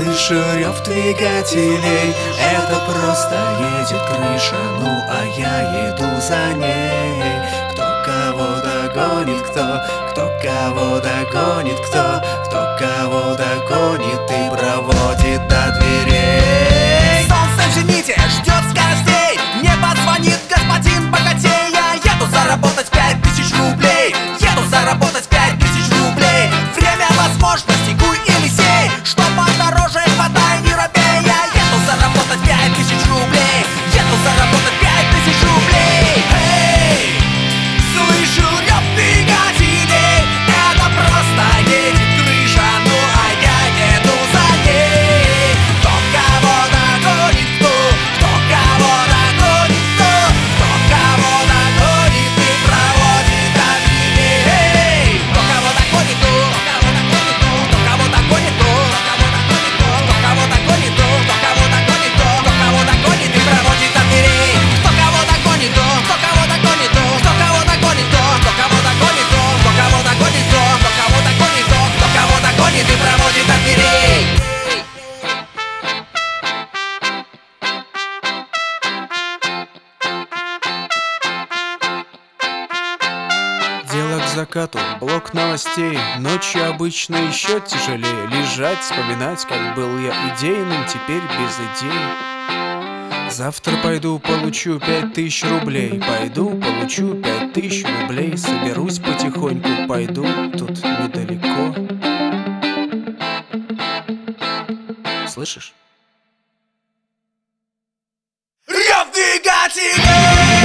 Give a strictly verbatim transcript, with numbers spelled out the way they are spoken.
Слышу рев двигателей, это просто едет крыша. Ну а я еду за ней. Кто кого догонит, кто, кто кого догонит, кто, кто кого догонит и проводит до дверей. Солнце в зените ждет скоростей, мне позвонит господин богатей. Я еду заработать пять тысяч рублей, еду заработать пять тысяч рублей. Время возможностей, куй или сей, что подороже, хватай, не робей. Я еду заработать пять тысяч рублей, еду заработать пять тысяч рублей. Эй, слышу рев двигателей, это просто едет крыша. Ну а я еду за ней. Кто кого догонит, кто, кто кого догонит, кто, кто кого догонит и проводит до дверей. Кто кого догонит, кто, кто кого догонит, кто, кто кого догонит, кто, кто кого догонит, кто, кто кого догонит и проводит до дверей. Кто кого догонит, кто, кто кого догонит, кто, кто кого догонит, кто, кто кого догонит, кто, кто кого догонит, кто, кто кого догонит, кто, кто кого догонит и проводит до дверей. Дело к закату, блок новостей. Ночью обычно еще тяжелее лежать, вспоминать, как был я идейным, теперь без идей. Завтра пойду получу пять тысяч рублей, пойду получу пять тысяч рублей, соберусь потихоньку, пойду, тут недалеко. Слышишь? Рев двигателей!